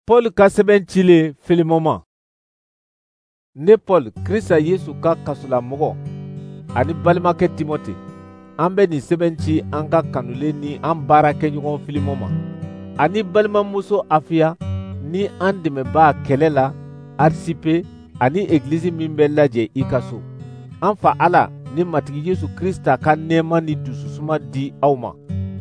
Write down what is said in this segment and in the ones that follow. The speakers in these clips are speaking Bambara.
Paul ka sɛbɛn cilen Filemon ma. Ne Paul, Krista Yesu ka kasolamɔgɔ ani balimakɛ Timote, an bɛ nin sɛbɛn ci an ka kanulen ni an baarakɛɲɔgɔn Filemon ma, ani balimamuso Afiya ni an dɛmɛbaa kɛlɛ la Arisipe ani egilizi min bɛ lajɛ i ka so. An fa Ala ni Matigi Yesu Krista ka nɛɛma ni dususuma di aw ma.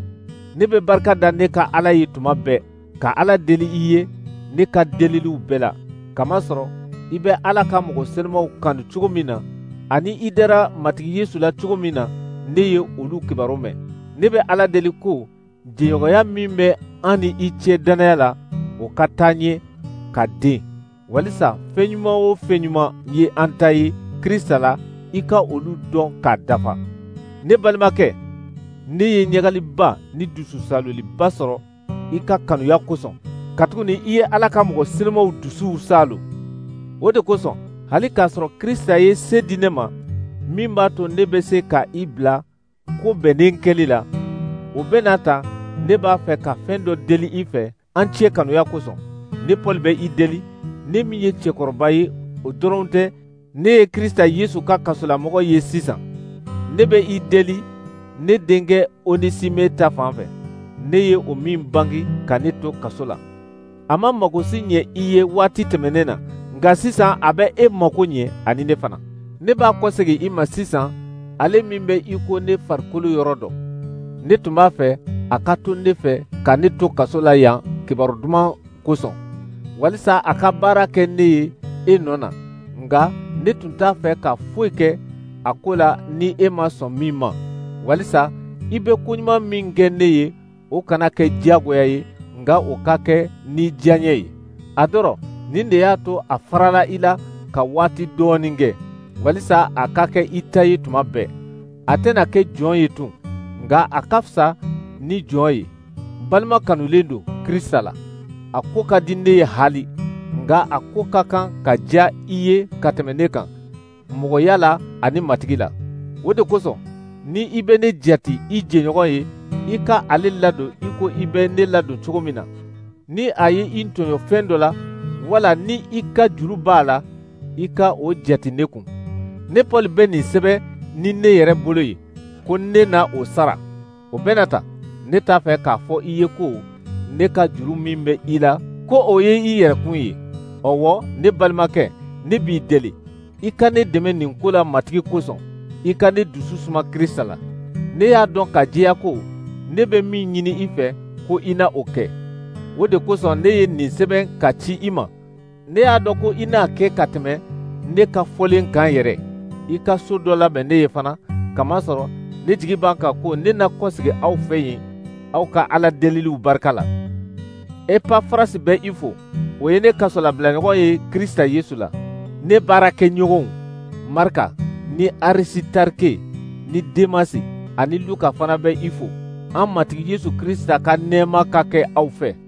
Ne bɛ barika da ne ka Ala ye tuma bɛɛ ka Ala deli i ye ne ka deliliw bɛɛ la, kamasɔrɔ i bɛ Ala ka mɔgɔ senumanw kanu cogo min na, ani i dara Matigi Yesu la cogo min na ne ye olu kibaru mɛn. Ne bɛ Ala deli ko jɛɲɔgɔnya min bɛ an ni i cɛ dannaya la o ka taa ɲɛ ka den, walisa fɛnɲuman o fɛnɲuman ye an ta ye Krista la i ka olu dɔn k'a dafa. Ne balimakɛ, ne ye ɲagaliba ni dususaloliba sɔrɔ i ka kanuya kosɔn, katuguni i ye Ala ka mɔgɔ senumanw dusuw salo. O de kosɔn, hali k'a sɔrɔ Krista ye se di ne ma min b'a to ne bɛ se ka i bila ko bɛnnen kɛli la, o bɛna ta ne b'a fɛ ka fɛn dɔ deli i fɛ an cɛ kanuya kosɔn. Ne Paul bɛ i deli, ne min ye cɛkɔrɔba ye o dɔrɔn tɛ, ne ye Krista Yesu ka kasolamɔgɔ ye sisan. Ne bɛ i deli ne denkɛ Onesime ta fan fɛ, ne ye o min bangi ka ne to kaso la. A ma magosi ɲɛ i ye waati tɛmɛnen na, nka sisan a bɛ e mako ɲɛ ani ne fana. Ne b'a kɔsegi i ma sisan, ale min bɛ i ko ne farikolo yɔrɔ dɔ. Ne tun b'a fɛ a ka to ne fɛ ka ne to kaso la yan kibaru duman kosɔn, walisa a ka baara kɛ ne ye e nɔ na, nka ne tun t'a fɛ ka foyi kɛ a ko la ni e ma sɔn min ma, walisa i bɛ koɲuman min kɛ ne ye o kana kɛ diyagoya ye, nka o ka kɛ ni diyaɲɛ ye. A dɔrɔn nin de y'a to a farala i la ka waati dɔɔnin kɛ, walisa a ka kɛ i ta ye tuma bɛɛ. A tɛna kɛ jɔn ye tun, nka a ka fisa ni jɔn ye. Balima kanulen don Krista la, a ko ka di ne ye hali, nka a ko ka kan ka diya i ye ka tɛmɛ ne kan, mɔgɔya la ani matigi la. O de kosɔn, ni i bɛ ne jati i jɛɲɔgɔn ye, i ka ale ladon i ko i bɛ ne ladon cogo min na. Ni a ye i tɔɲɔ fɛn dɔ la, wala ni i ka juru b'a la, i ka o jati ne kun. Ne Paul bɛ nin sɛbɛn ni ne yɛrɛ bolo ye, ko ne na o sara. O bɛna ta, ne t'a fɛ k'a fɔ i ye ko ne ka juru min bɛ i la, ko o ye i yɛrɛkun ye. Ɔwɔ, ne balimakɛ, ne b'i deli, i ka ne dɛmɛ nin ko la matigi kosɔn, i ka ne dusu suma Krista la. Ne y'a dɔn ka jɛya ko ne bɛ min ɲini i fɛ ko i na o kɛ. O de kosɔn ne ye nin sɛbɛn ka ci i ma. Ne y'a dɔn ko i n'a kɛ ka tɛmɛ ne ka fɔlen kan yɛrɛ. I ka so dɔ labɛn ne ye fana, kamasɔrɔ ne jigi b'an kan ko ne na kɔsegi aw fɛ yen aw ka Ala deliliw barika la. Epafrasi bɛ i fo, o ye ne kasolabilaɲɔgɔn ye Krista Yesu la. Ne baarakɛɲɔgɔnw Marika ni Arisitarike ni Demasi ani Luka fana bɛ i fo. An Matigi Yesu Krista ka nɛɛma ka kɛ aw fɛ.